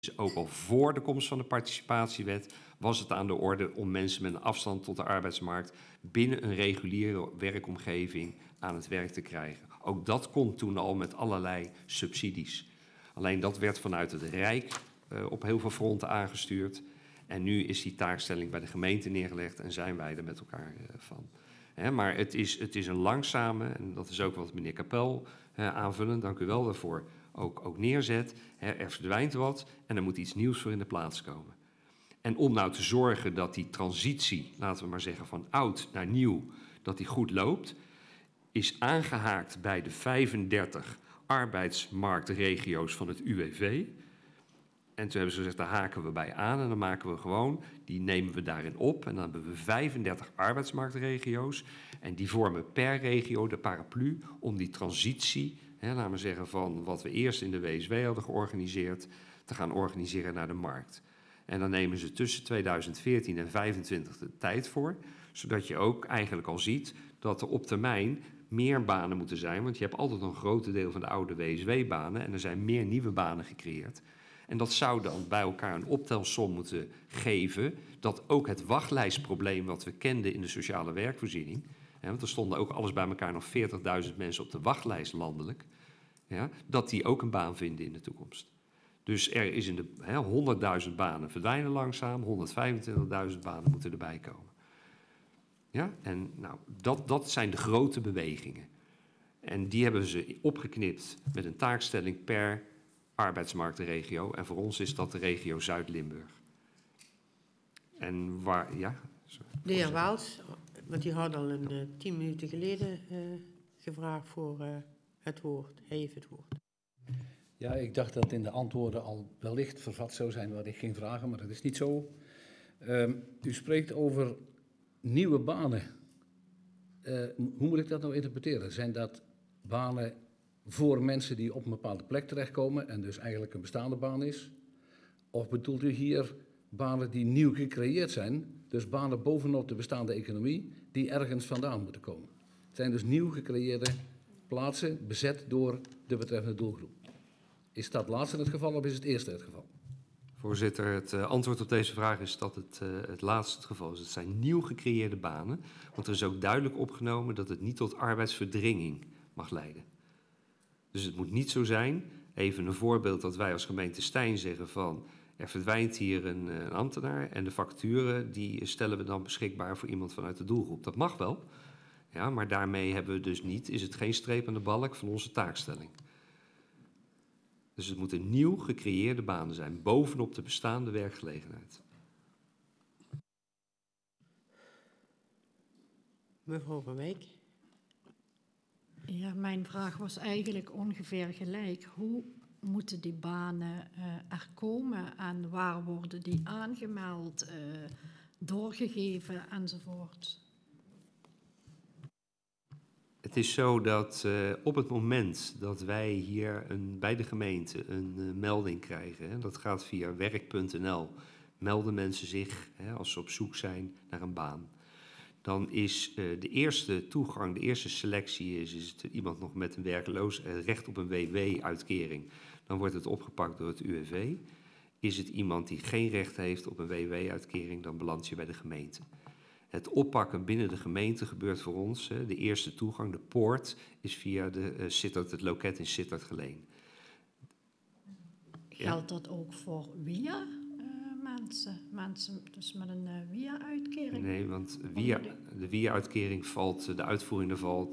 ook al voor de komst van de participatiewet was het aan de orde om mensen met een afstand tot de arbeidsmarkt binnen een reguliere werkomgeving aan het werk te krijgen. Ook dat kon toen al met allerlei subsidies. Alleen dat werd vanuit het Rijk op heel veel fronten aangestuurd. En nu is die taakstelling bij de gemeente neergelegd en zijn wij er met elkaar van. Maar het is een langzame, en dat is ook wat meneer Kapel aanvullend, dank u wel daarvoor, ook neerzet. Er verdwijnt wat en er moet iets nieuws voor in de plaats komen. En om nou te zorgen dat die transitie, laten we maar zeggen van oud naar nieuw, dat die goed loopt, is aangehaakt bij de 35 arbeidsmarktregio's van het UWV. En toen hebben ze gezegd, daar haken we bij aan en dan maken we gewoon, die nemen we daarin op. En dan hebben we 35 arbeidsmarktregio's en die vormen per regio de paraplu om die transitie, laten we zeggen van wat we eerst in de WSW hadden georganiseerd, te gaan organiseren naar de markt. En dan nemen ze tussen 2014 en 2025 de tijd voor, zodat je ook eigenlijk al ziet dat er op termijn meer banen moeten zijn. Want je hebt altijd een groot deel van de oude WSW-banen en er zijn meer nieuwe banen gecreëerd. En dat zou dan bij elkaar een optelsom moeten geven dat ook het wachtlijstprobleem wat we kenden in de sociale werkvoorziening, want er stonden ook alles bij elkaar nog 40.000 mensen op de wachtlijst landelijk, dat die ook een baan vinden in de toekomst. Dus er is 100.000 banen verdwijnen langzaam, 125.000 banen moeten erbij komen. Ja, en nou, dat zijn de grote bewegingen. En die hebben ze opgeknipt met een taakstelling per arbeidsmarktregio. En voor ons is dat de regio Zuid-Limburg. En waar, ja? De heer Waals, want die had al 10 minuten geleden gevraagd voor het woord. Hij heeft het woord. Ja, ik dacht dat in de antwoorden al wellicht vervat zou zijn wat ik ging vragen, maar dat is niet zo. U spreekt over nieuwe banen. Hoe moet ik dat nou interpreteren? Zijn dat banen voor mensen die op een bepaalde plek terechtkomen en dus eigenlijk een bestaande baan is? Of bedoelt u hier banen die nieuw gecreëerd zijn, dus banen bovenop de bestaande economie, die ergens vandaan moeten komen? Het zijn dus nieuw gecreëerde plaatsen bezet door de betreffende doelgroep. Is dat laatste het geval of is het eerste het geval? Voorzitter, het antwoord op deze vraag is dat het laatste het geval is. Het zijn nieuw gecreëerde banen, want er is ook duidelijk opgenomen dat het niet tot arbeidsverdringing mag leiden. Dus het moet niet zo zijn, even een voorbeeld dat wij als gemeente Stein zeggen van er verdwijnt hier een ambtenaar en de facturen die stellen we dan beschikbaar voor iemand vanuit de doelgroep. Dat mag wel, ja, maar daarmee hebben we dus niet, is het geen streep aan de balk van onze taakstelling. Dus het moeten nieuw gecreëerde banen zijn, bovenop de bestaande werkgelegenheid. Mevrouw Van Wijk. Ja, mijn vraag was eigenlijk ongeveer gelijk. Hoe moeten die banen er komen en waar worden die aangemeld, doorgegeven enzovoort? Het is zo dat op het moment dat wij hier bij de gemeente een melding krijgen, dat gaat via werk.nl, melden mensen zich als ze op zoek zijn naar een baan. Dan is de eerste toegang, de eerste selectie is het iemand nog met een recht op een WW-uitkering. Dan wordt het opgepakt door het UWV. Is het iemand die geen recht heeft op een WW-uitkering, dan belandt je bij de gemeente. Het oppakken binnen de gemeente gebeurt voor ons. De eerste toegang, de poort, is via het loket in Sittard-Geleen. Geldt dat ook voor WIA mensen dus met een WIA-uitkering? Nee, want de WIA-uitkering valt, de uitvoering daarvan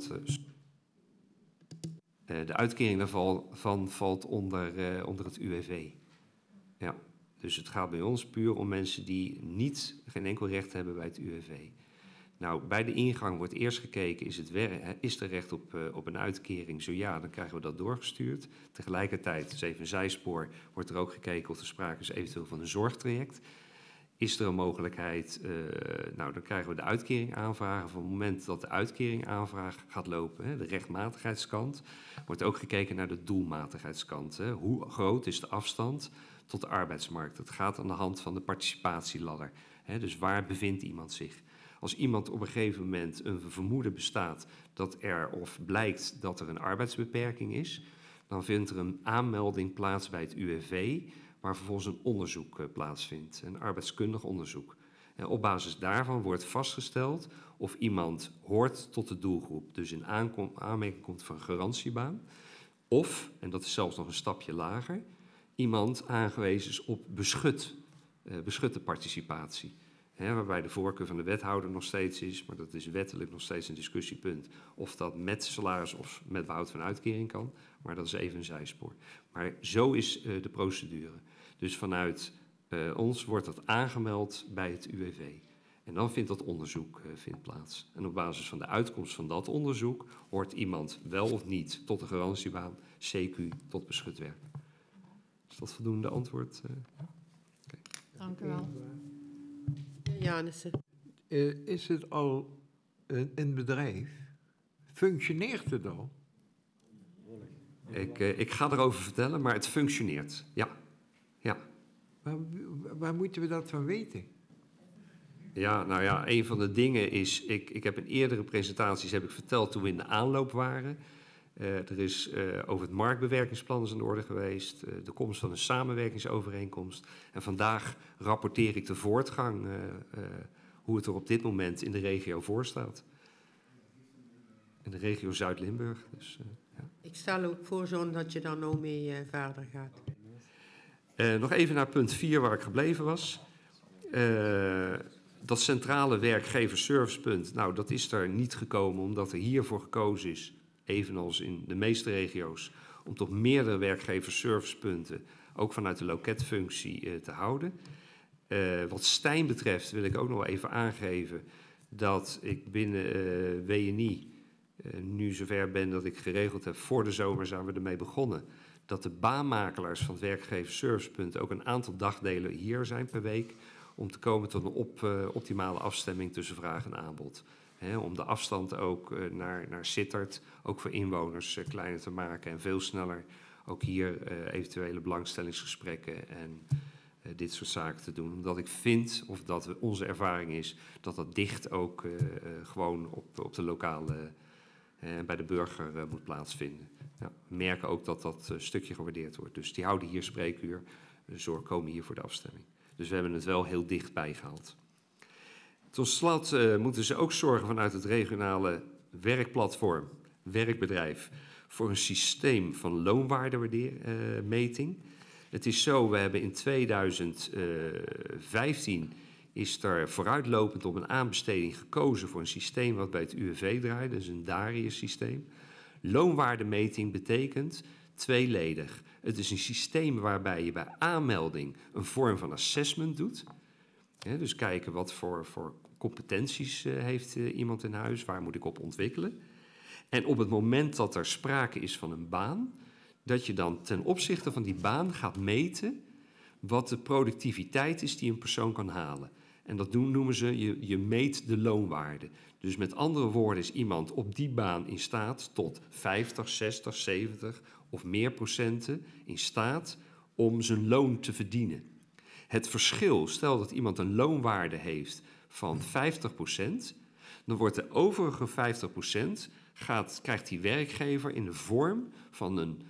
de uitkering daarvan valt onder het UWV. Ja, dus het gaat bij ons puur om mensen die geen enkel recht hebben bij het UWV. Nou, bij de ingang wordt eerst gekeken, is er recht op een uitkering? Zo ja, dan krijgen we dat doorgestuurd. Tegelijkertijd, dat is even een zijspoor, wordt er ook gekeken of er sprake is eventueel van een zorgtraject. Is er een mogelijkheid, dan krijgen we de uitkering aanvragen. Van het moment dat de uitkering aanvraag gaat lopen, de rechtmatigheidskant, wordt ook gekeken naar de doelmatigheidskant. Hoe groot is de afstand tot de arbeidsmarkt? Dat gaat aan de hand van de participatieladder. Dus waar bevindt iemand zich? Als iemand op een gegeven moment een vermoeden bestaat of blijkt dat er een arbeidsbeperking is, dan vindt er een aanmelding plaats bij het UWV, waar vervolgens een onderzoek plaatsvindt, een arbeidskundig onderzoek. En op basis daarvan wordt vastgesteld of iemand hoort tot de doelgroep, dus in aanmerking komt voor een garantiebaan, of, en dat is zelfs nog een stapje lager, iemand aangewezen is op beschutte participatie. Waarbij de voorkeur van de wethouder nog steeds is, maar dat is wettelijk nog steeds een discussiepunt, of dat met salaris of met behoud van uitkering kan. Maar dat is even een zijspoor. Maar zo is de procedure. Dus vanuit ons wordt dat aangemeld bij het UWV. En dan vindt dat onderzoek plaats. En op basis van de uitkomst van dat onderzoek hoort iemand wel of niet tot de garantiebaan, CQ tot beschut werk. Is dat voldoende antwoord? Okay. Dank u wel. Janissen. Is het al een bedrijf? Functioneert het al? Ik ga erover vertellen, maar het functioneert. Ja. Waar moeten we dat van weten? Ja, nou ja, een van de dingen is, ik heb in eerdere presentaties verteld toen we in de aanloop waren. Er is over het marktbewerkingsplan is aan de orde geweest, de komst van een samenwerkingsovereenkomst. En vandaag rapporteer ik de voortgang, hoe het er op dit moment in de regio voor staat. In de regio Zuid-Limburg. Dus, ja. Ik stel ook voor dat je daar nou mee verder gaat. Nog even naar punt 4 waar ik gebleven was. Dat centrale werkgeverservicepunt, nou dat is er niet gekomen omdat er hiervoor gekozen is, evenals in de meeste regio's, om toch meerdere werkgeverservicepunten, ook vanuit de loketfunctie, te houden. Wat Stijn betreft wil ik ook nog even aangeven dat ik binnen WNI nu zover ben dat ik geregeld heb, voor de zomer zijn we ermee begonnen, dat de baanmakelaars van het werkgeverservicepunt ook een aantal dagdelen hier zijn per week, om te komen tot een optimale afstemming tussen vraag en aanbod. Om de afstand ook naar Sittard, ook voor inwoners, kleiner te maken en veel sneller ook hier eventuele belangstellingsgesprekken en dit soort zaken te doen. Omdat ik vind, of dat onze ervaring is, dat dat dicht ook gewoon op de lokale, bij de burger moet plaatsvinden. Ja, we merken ook dat dat stukje gewaardeerd wordt. Dus die houden hier spreekuur, komen hier voor de afstemming. Dus we hebben het wel heel dichtbij gehaald. Tot slot moeten ze ook zorgen vanuit het regionale werkplatform, werkbedrijf, voor een systeem van loonwaardemeting. Het is zo, we hebben in 2015 is er vooruitlopend op een aanbesteding gekozen voor een systeem wat bij het UWV draait, dus een Darius-systeem. Loonwaardemeting betekent tweeledig. Het is een systeem waarbij je bij aanmelding een vorm van assessment doet. Dus kijken wat voor competenties heeft iemand in huis, waar moet ik op ontwikkelen. En op het moment dat er sprake is van een baan, dat je dan ten opzichte van die baan gaat meten wat de productiviteit is die een persoon kan halen. En dat noemen ze, je meet de loonwaarde. Dus met andere woorden is iemand op die baan in staat tot 50, 60, 70 of meer procenten in staat om zijn loon te verdienen. Het verschil, stel dat iemand een loonwaarde heeft van 50%, dan wordt de overige 50% krijgt die werkgever in de vorm van een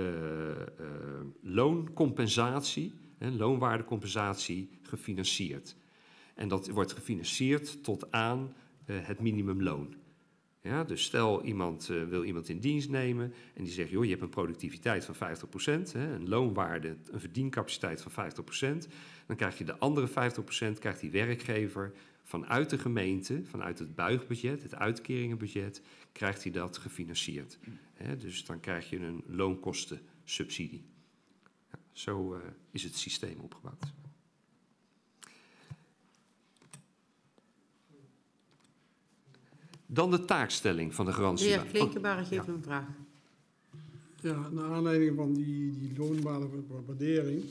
looncompensatie, een loonwaardecompensatie gefinancierd. En dat wordt gefinancierd tot aan het minimumloon. Ja, dus stel wil iemand in dienst nemen en die zegt, joh, je hebt een productiviteit van 50%, een loonwaarde, een verdiencapaciteit van 50%, dan krijg je de andere 50%, krijgt die werkgever vanuit de gemeente, vanuit het buigbudget, het uitkeringenbudget, krijgt hij dat gefinancierd. Dus dan krijg je een loonkostensubsidie. Ja, zo is het systeem opgebouwd. Dan de taakstelling van de garantie. De heer Klinkenberg heeft een vraag. Ja, naar aanleiding van die loonwaardering.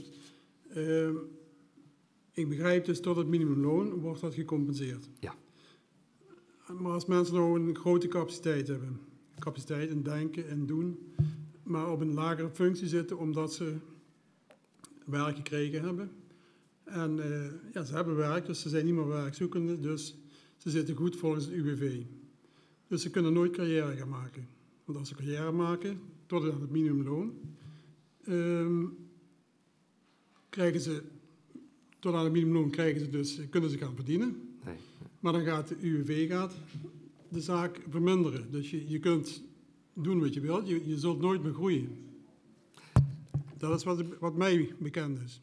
Ik begrijp dus tot het minimumloon wordt dat gecompenseerd. Ja. Maar als mensen nou een grote capaciteit hebben, capaciteit in denken en doen, maar op een lagere functie zitten omdat ze werk gekregen hebben. En ze hebben werk, dus ze zijn niet meer werkzoekende, dus ze zitten goed volgens het UWV. Dus ze kunnen nooit carrière gaan maken. Want als ze carrière maken, tot aan het minimumloon, krijgen ze, tot aan het minimumloon kunnen ze gaan verdienen. Nee. Maar dan gaat de UWV de zaak verminderen. Dus je kunt doen wat je wilt, je zult nooit meer groeien. Dat is wat mij bekend is.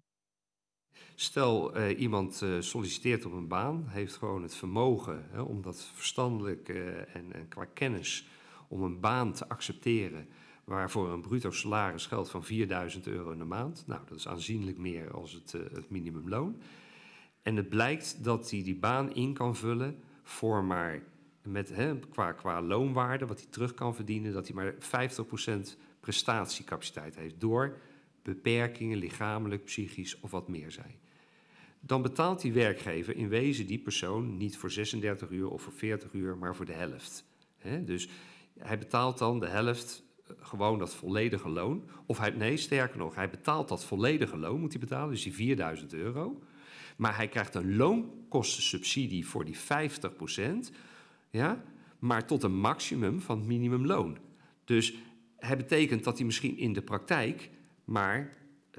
Stel, iemand solliciteert op een baan, heeft gewoon het vermogen om dat verstandelijk en qua kennis om een baan te accepteren waarvoor een bruto salaris geldt van €4.000 in de maand. Nou, dat is aanzienlijk meer als het minimumloon. En het blijkt dat hij die baan in kan vullen voor maar met qua loonwaarde, wat hij terug kan verdienen, dat hij maar 50% prestatiecapaciteit heeft door beperkingen, lichamelijk, psychisch of wat meer zijn. Dan betaalt die werkgever in wezen die persoon niet voor 36 uur of voor 40 uur, maar voor de helft. Dus hij betaalt dan de helft, gewoon dat volledige loon. Sterker nog, hij betaalt dat volledige loon, moet hij betalen, dus die €4.000. Maar hij krijgt een loonkostensubsidie voor die 50%, ja, maar tot een maximum van het minimumloon. Dus het betekent dat hij misschien in de praktijk maar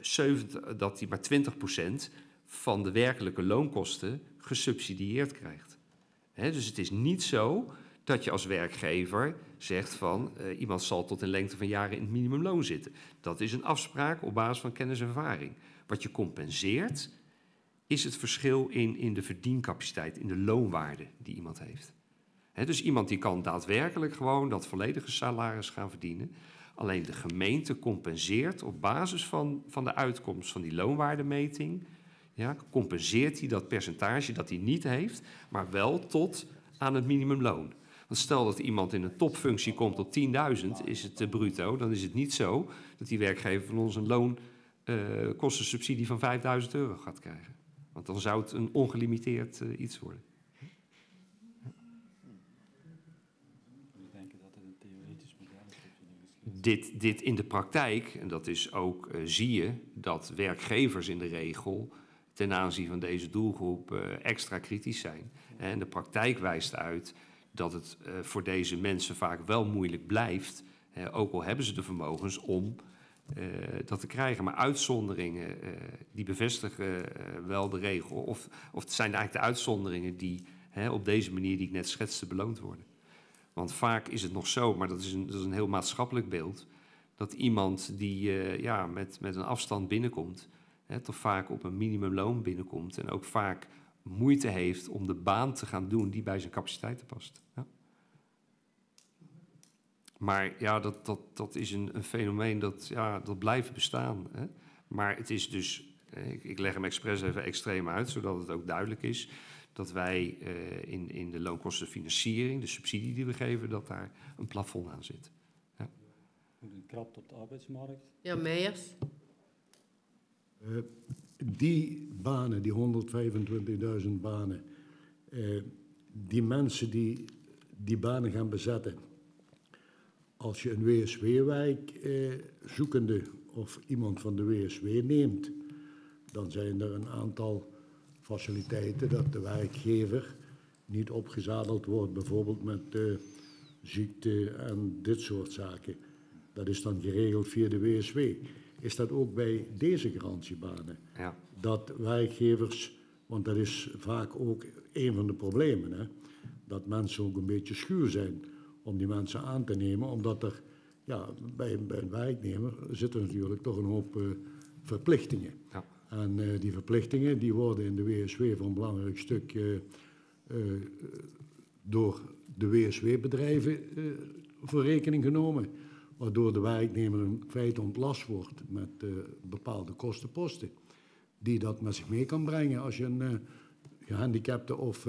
20% van de werkelijke loonkosten gesubsidieerd krijgt. Dus het is niet zo dat je als werkgever zegt van iemand zal tot een lengte van jaren in het minimumloon zitten. Dat is een afspraak op basis van kennis en ervaring. Wat je compenseert is het verschil in de verdiencapaciteit, in de loonwaarde die iemand heeft. Dus iemand die kan daadwerkelijk gewoon dat volledige salaris gaan verdienen. Alleen de gemeente compenseert op basis van de uitkomst van die loonwaardemeting, ja, compenseert hij dat percentage dat hij niet heeft, maar wel tot aan het minimumloon. Want stel dat iemand in een topfunctie komt op 10.000, is het bruto, dan is het niet zo dat die werkgever van ons een loonkostensubsidie van €5.000 gaat krijgen. Want dan zou het een ongelimiteerd iets worden. Dit in de praktijk, en dat is ook, zie je dat werkgevers in de regel ten aanzien van deze doelgroep extra kritisch zijn. En de praktijk wijst uit dat het voor deze mensen vaak wel moeilijk blijft, ook al hebben ze de vermogens om dat te krijgen. Maar uitzonderingen, die bevestigen wel de regel. Of het zijn eigenlijk de uitzonderingen die op deze manier die ik net schetste beloond worden. Want vaak is het nog zo, maar dat is een heel maatschappelijk beeld, dat iemand die met een afstand binnenkomt, toch vaak op een minimumloon binnenkomt en ook vaak moeite heeft om de baan te gaan doen die bij zijn capaciteiten past. Ja. Maar ja, dat is een fenomeen dat blijft bestaan. Maar het is dus, ik leg hem expres even extreem uit, zodat het ook duidelijk is dat wij in de loonkostenfinanciering, de subsidie die we geven, dat daar een plafond aan zit. Ja. Een krapte op de arbeidsmarkt. Ja, Meijers. Die banen, die 125.000 banen, die mensen die banen gaan bezetten, als je een WSW-wijk zoekende of iemand van de WSW neemt, dan zijn er een aantal faciliteiten dat de werkgever niet opgezadeld wordt, bijvoorbeeld met ziekte en dit soort zaken. Dat is dan geregeld via de WSW. Is dat ook bij deze garantiebanen? Ja. Dat werkgevers, want dat is vaak ook een van de problemen, hè, dat mensen ook een beetje schuw zijn om die mensen aan te nemen, omdat er bij een werknemer zitten natuurlijk toch een hoop verplichtingen. Ja. En die verplichtingen die worden in de WSW voor een belangrijk stuk door de WSW-bedrijven voor rekening genomen, waardoor de werknemer in feite ontlast wordt met bepaalde kostenposten, die dat met zich mee kan brengen als je een gehandicapte of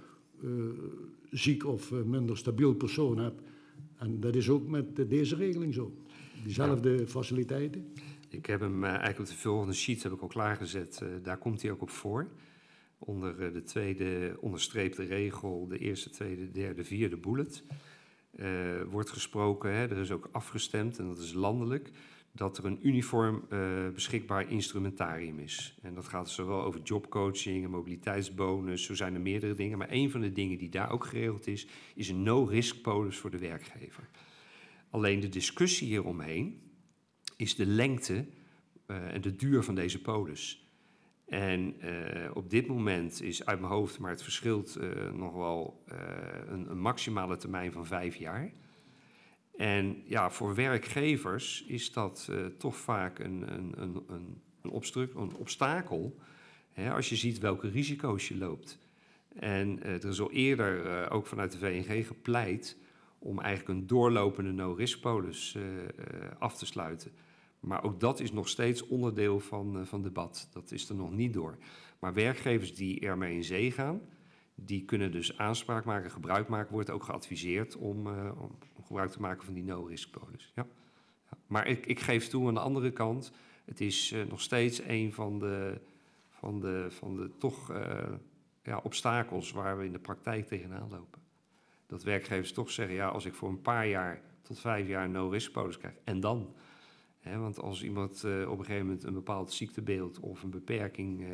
ziek of minder stabiel persoon hebt. En dat is ook met deze regeling zo. Diezelfde faciliteiten. Ik heb hem eigenlijk op de volgende sheet heb ik al klaargezet. Daar komt hij ook op voor. Onder de tweede onderstreepte regel, de eerste, tweede, derde, vierde bullet, wordt gesproken, er is ook afgestemd, en dat is landelijk, dat er een uniform beschikbaar instrumentarium is. En dat gaat zowel over jobcoaching, een mobiliteitsbonus, zo zijn er meerdere dingen. Maar een van de dingen die daar ook geregeld is een no-risk polis voor de werkgever. Alleen de discussie hieromheen is de lengte en de duur van deze polis. En op dit moment is uit mijn hoofd, maar het verschilt nog wel een maximale termijn van 5 jaar. En ja, voor werkgevers is dat toch vaak een obstakel, hè, als je ziet welke risico's je loopt. En er is al eerder ook vanuit de VNG gepleit om eigenlijk een doorlopende no-risk-polis af te sluiten. Maar ook dat is nog steeds onderdeel van debat. Dat is er nog niet door. Maar werkgevers die ermee in zee gaan, die kunnen dus aanspraak maken, gebruik maken. Wordt ook geadviseerd om gebruik te maken van die no-risk-polis. Ja. Ja. Maar ik geef toe aan de andere kant, het is nog steeds een van de toch obstakels waar we in de praktijk tegenaan lopen. Dat werkgevers toch zeggen, ja, als ik voor een paar jaar tot 5 jaar een no-risk-polis krijg, en dan? Want als iemand op een gegeven moment een bepaald ziektebeeld of een beperking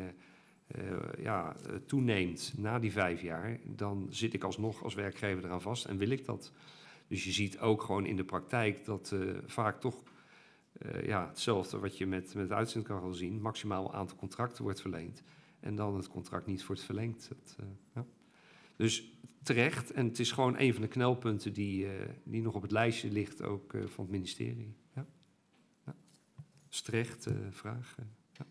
toeneemt na die 5 jaar, dan zit ik alsnog als werkgever eraan vast en wil ik dat. Dus je ziet ook gewoon in de praktijk dat vaak toch hetzelfde wat je met de uitzending kan zien, maximaal aantal contracten wordt verleend en dan het contract niet wordt verlengd. Dus terecht, en het is gewoon een van de knelpunten die nog op het lijstje ligt ook van het ministerie. Ja. Ja. Dat is terecht, vraag. Ja.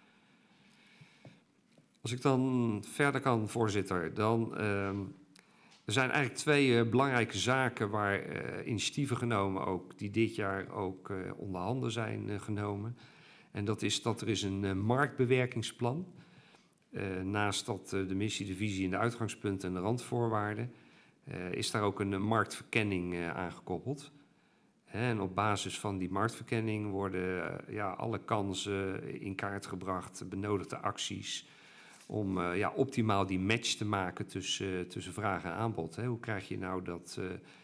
Als ik dan verder kan, voorzitter, dan er zijn eigenlijk 2 belangrijke zaken waar initiatieven genomen ook, die dit jaar ook onder handen zijn genomen. En dat is dat er is een marktbewerkingsplan. Naast dat de missie, de visie en de uitgangspunten en de randvoorwaarden, is daar ook een marktverkenning aangekoppeld. En op basis van die marktverkenning worden alle kansen in kaart gebracht, benodigde acties, om optimaal die match te maken tussen vraag en aanbod. Hoe krijg je nou dat,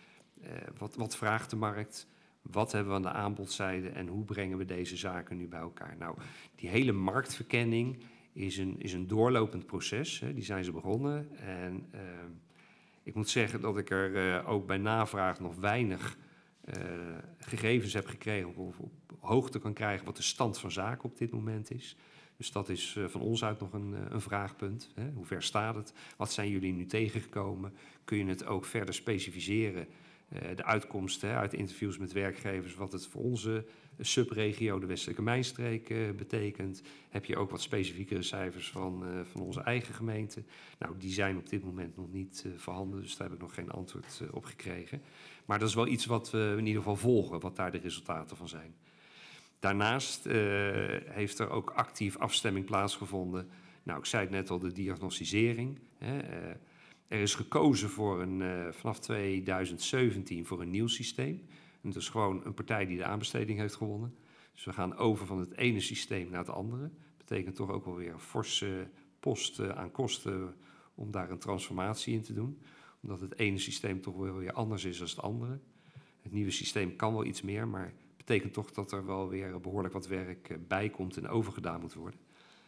wat vraagt de markt, wat hebben we aan de aanbodzijde en hoe brengen we deze zaken nu bij elkaar? Nou, die hele marktverkenning is een doorlopend proces. Die zijn ze begonnen. En ik moet zeggen dat ik er ook bij navraag nog weinig gegevens heb gekregen of op hoogte kan krijgen wat de stand van zaken op dit moment is. Dus dat is van ons uit nog een vraagpunt. Hoe ver staat het? Wat zijn jullie nu tegengekomen? Kun je het ook verder specificeren? De uitkomsten uit interviews met werkgevers, wat het voor onze subregio, de Westelijke Mijnstreek, betekent. Heb je ook wat specifiekere cijfers van onze eigen gemeente? Nou, die zijn op dit moment nog niet voorhanden, dus daar heb ik nog geen antwoord op gekregen. Maar dat is wel iets wat we in ieder geval volgen, wat daar de resultaten van zijn. Daarnaast heeft er ook actief afstemming plaatsgevonden. Nou, ik zei het net al, de diagnosticering. Er is gekozen voor vanaf 2017 voor een nieuw systeem. En dat is gewoon een partij die de aanbesteding heeft gewonnen. Dus we gaan over van het ene systeem naar het andere. Dat betekent toch ook wel weer een forse post aan kosten om daar een transformatie in te doen. Omdat het ene systeem toch wel weer anders is dan het andere. Het nieuwe systeem kan wel iets meer, maar het betekent toch dat er wel weer behoorlijk wat werk bij komt en overgedaan moet worden.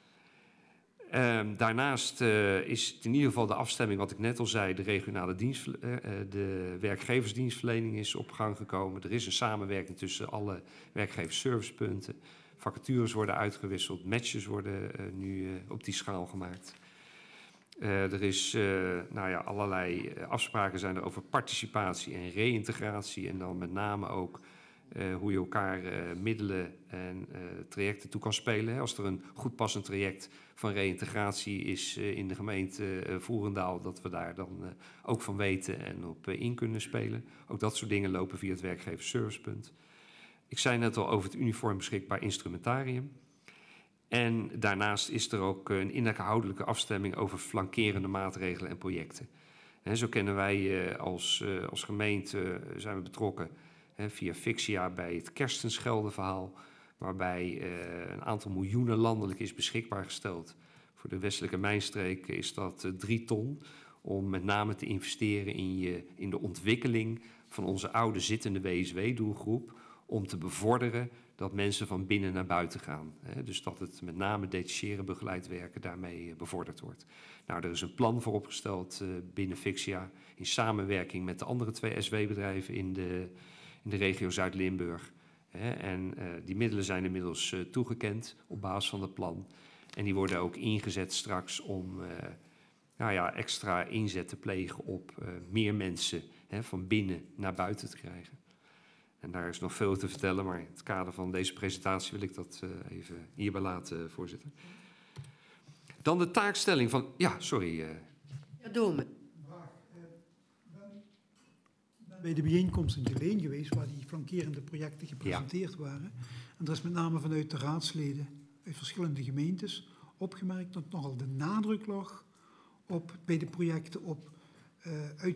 Daarnaast is het in ieder geval de afstemming, wat ik net al zei, de regionale de werkgeversdienstverlening is op gang gekomen. Er is een samenwerking tussen alle werkgeversservicepunten. Vacatures worden uitgewisseld, matches worden nu op die schaal gemaakt. Er is allerlei afspraken zijn er over participatie en reïntegratie en dan met name ook hoe je elkaar middelen en trajecten toe kan spelen. Als er een goed passend traject van reïntegratie is in de gemeente Voerendaal, dat we daar dan ook van weten en op in kunnen spelen. Ook dat soort dingen lopen via het werkgeversservicepunt. Ik zei net al over het uniform beschikbaar instrumentarium. En daarnaast is er ook een inhoudelijke afstemming over flankerende maatregelen en projecten. Zo kennen wij als gemeente, zijn we betrokken via Fixia bij het Kerstenschelde-verhaal, waarbij een aantal miljoenen landelijk is beschikbaar gesteld. Voor de Westelijke Mijnstreek is dat 3 ton, om met name te investeren in de ontwikkeling van onze oude zittende WSW-doelgroep, om te bevorderen dat mensen van binnen naar buiten gaan. Dus dat het met name detacheren, begeleid werken daarmee bevorderd wordt. Nou, er is een plan voor opgesteld binnen Fixia in samenwerking met de andere 2 SW-bedrijven in de regio Zuid-Limburg. En die middelen zijn inmiddels toegekend op basis van het plan. En die worden ook ingezet straks om extra inzet te plegen op meer mensen van binnen naar buiten te krijgen. En daar is nog veel te vertellen, maar in het kader van deze presentatie wil ik dat even hierbij laten, voorzitter. Dan de taakstelling van... Ja, sorry. Ja, Dome. Bij de bijeenkomst in Geleen geweest, waar die flankerende projecten gepresenteerd waren. En er is met name vanuit de raadsleden uit verschillende gemeentes opgemerkt dat nogal de nadruk lag op, bij de projecten op